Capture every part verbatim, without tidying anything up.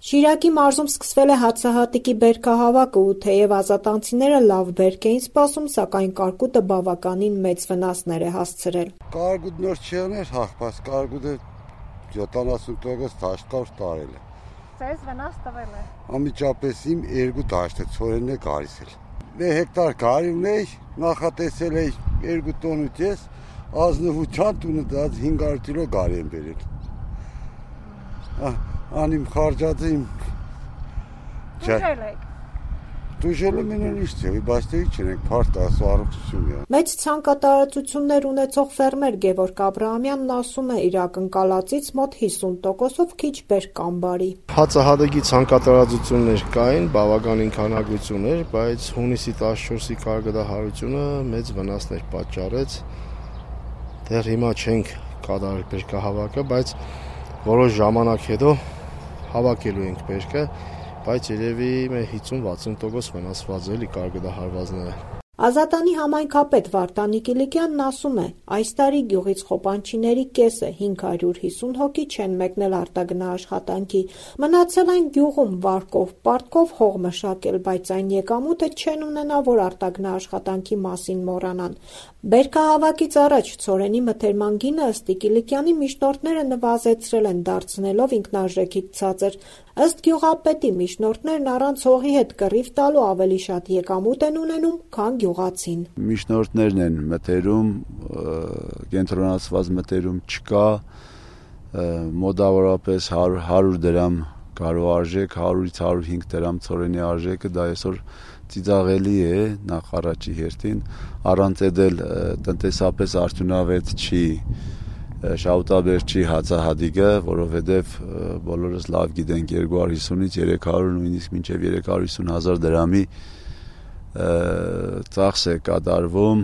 Շիրակի մարզում սկսվել է հացահատիկի բերքահավաքը ու թեև ազատանցիները լավ բերք էին սպասում, սակայն կարկուտը բավականին մեծ վնասներ է հասցրել։ Կարկուտ նոր չեղներ հաղպաս, կարկուտը յոթանասուն տոկոս դաշտկար տարել է։ Ձեզ վնաս տվել է։ Անմիջապես իմ երկու դաշտը ցորենն է գարիսել։ Մի հեկտար գարի ունեի, նախատեսել էի երկու տոնուց ես, ազնվության տունը դած հինգ հարյուր կիլո գարի եմ բերել։ Անիմ խարջածը իմ Դուժել եք։ Դուժելը մենեն իշտ է, բայց թե չենք փարտ ասու առողջություն է։ Մեծ ցանկատարածություններ ունեցող ֆերմեր Գևորգ Աբրահամյանն ասում է, իր ակնկալածից մոտ հիսուն տոկոսով քիչ բերք ամբարի։ Հացահատիկի ցանկատարածություններ կային, բավականին քանակություն էր, բայց հունիսի տասնչորսի կարգադահարությունը մեծ վնասներ պատճառեց։ Դեռ հիմա չենք կատարել բերքահավաքը, բայց որոշ ժամանակ հետո հավաքելու ենք բերքը, բայց երևի հիսուն-վաթսուն տոկոս վնասված էլի կարգադահարվածները։ Ազատանի համայնքապետ Վարդանի Կիլիկյանն ասում է, այս տարի գյուղից խոպանչիների կեսը հինգ հարյուր հիսուն հոգի չեն մեկնել արտագնա աշխատանքի, մնացել են գյուղում վարկով, պարտքով հող մշակել, բայց այն եկամուտը չեն ունենա, որ արտագնա աշխատանքի մասին մոռանան։ Բերքահավաքից առաջ ցորենի մթերման գինը ըստ Կիլիկյանի միջնորդները նվազեցրել են, դարձնելով ինքնարժեքից ցածր։ Ըստ գյուղապետի միջնորդներն առանց հողի հետ կռիվ տալու ավելի շատ եկամուտ են ունենում, քան գյուղացին։ Միջնորդներն են մթերում, կենտրոնացված մթերում չկա, մոտավորապես հարյուր դրամ գարու արժեք, հարյուրից հարյուր հինգ դրամ ցորենի արժեքը, դա այսօր ծիծաղելի է նախ առաջի հերթին, առանց էդել տնտեսապես արդյունավետ չի շահութաբերչի հացահատիկը, որովհետև բոլորս լավ գիտենք երկու հարյուր հիսունից երեք հարյուր նույնիսկ մինչև երեք հարյուր հիսուն հազար դրամի ծախս է կատարվում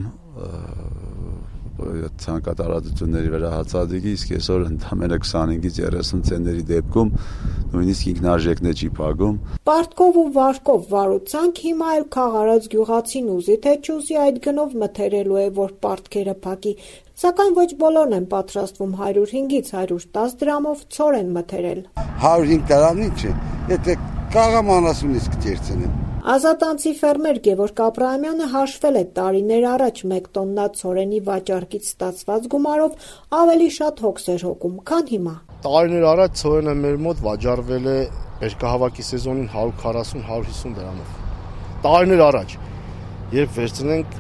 ցանկատարածությունների վրա հացահատիկի, իսկ այսօր ընդամենը քսանհինգից երեսուն ցենտերի դեպքում նույնիսկ ինքնարժեքն չի փակում։ Պարտքով ու վարկով վարուցանք հիմա էլ խաղարած գյուղացին ուզի թե չուզի այդ գնով մթերելու է, որ պարտքերը փակի, սակայն ոչ բոլորն են պատրաստվում հարյուր հինգից հարյուր տասը դրամով ցորեն մթերել։ հարյուր հինգ դրամն ինչ է, եթե կաղամ անասունից կտերցնեմ։ Ազատանցի ֆերմեր Գևորգ Աբրահամյանը հաշվել է տարիներ առաջ մեկ տոննա ցորենի վաճառքից ստացված գումարով ավելի շատ հոգս էր հոգում, քան հիմա։ Տարիներ առաջ ցորենը մեր մոտ վաճառվել է բերքահավաքի սեզոնին հարյուր քառասուն հարյուր հիսուն դրամով։ Տարիներ առաջ, երբ վերցնենք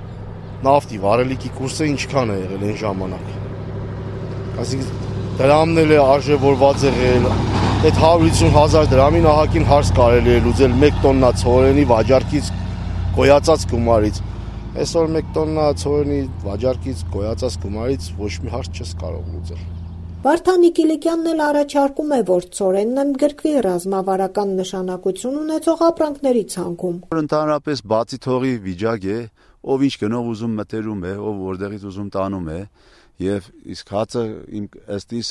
նավթի վարելիքի կուրսը ինչքան է եղել այն ժամանակ։ Այսինքն դրամն էլ է արժևորված եղել, այդ հարյուր հիսուն հազար դրամի նահակին հարց կարելի է լուծել մեկ տոննա ցորենի վաճառքից գոյացած գումարից։ Այսօր մեկ տոննա ցորենի վաճառքից գոյացած գումարից ոչ մի հարց չես կարող լուծել։ Վարդանի Կիլիկյանն էլ առաջարկում է, որ ցորենն ընդգրկվի ռազմավարական նշանակություն ունեցող ապրանքների ցանկում։ Ընդհանրապես բացի թողի վիճակ է, ով ինչ գնով ուզում մտերում է, ով որտեղից ուզում տանում է, եւ իսկ հացը իմ ըստիս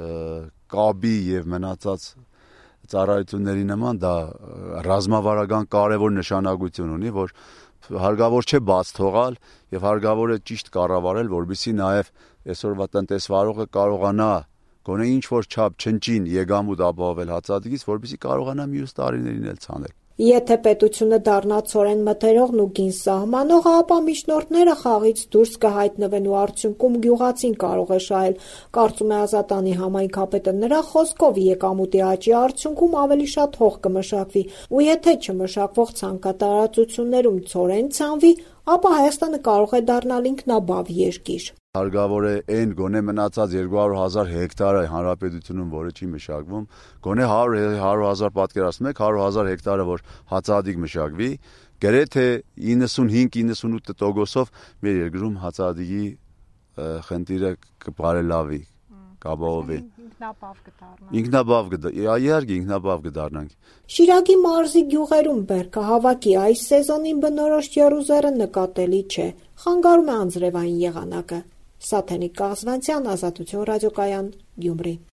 կաբի եւ մնացած ծառայությունների նման դա ռազմավարական կարևոր նշանակություն ունի, որ հարկավոր չէ բաց թողալ եւ հարկավոր է ճիշտ կառավարել, որովհետեւ նաեւ այսօրվա տնտեսվարողը կարողանա գոնե ինչ որ չափ չնչին եկամուտ ապահովել հացահատիկից, որովհետեւ կարողանա մյուս տարիներին էլ ցանել։ Եթե պետությունը դառնա ցորեն մթերողն ու գին սահմանողը, ապա միջնորդները խաղից դուրս կհայտնվեն ու արդյունքում գյուղացին կարող է շահել, կարծում է Ազատանի համայնքապետը։ Նրա խոսքով եկամուտի աճի արդյունքում ավելի շատ հող կմշակվի, ու եթե չմշակվող ցանկատարածություններում ցորեն ցանվի, ապա Հայաստանը կարող է դառնալ ինքնաբավ երկիր։ Հարկավոր է այն գոնե մնացած երկու հարյուր հազար հեկտարը հանրապետությունում, որը չի մշակվում, գոնե հարյուր հազար պատկերացնում եք, հարյուր հազար հեկտարը, որ հացահատիկ մշակվի, գրեթե իննսունհինգ իննսունութ տոկոսով մեր երկրում հացահատիկի խնդիրը կբարելավի, կապահովի։ Ինքնաբավ կդառնանք։ Ինքնաբավ կդառնանք, իհարկե ինքնաբավ կդառնանք։ Շիրակի մարզի գյուղերում բերքահավաքի այս սեզոնին բնորոշ եռուզեռը նկատելի չէ, խանգարում է անձրևային եղանակը։ Սաթենիկ Կաղզվանցյան, Ազատություն ռադիոկայան, Գյումրի։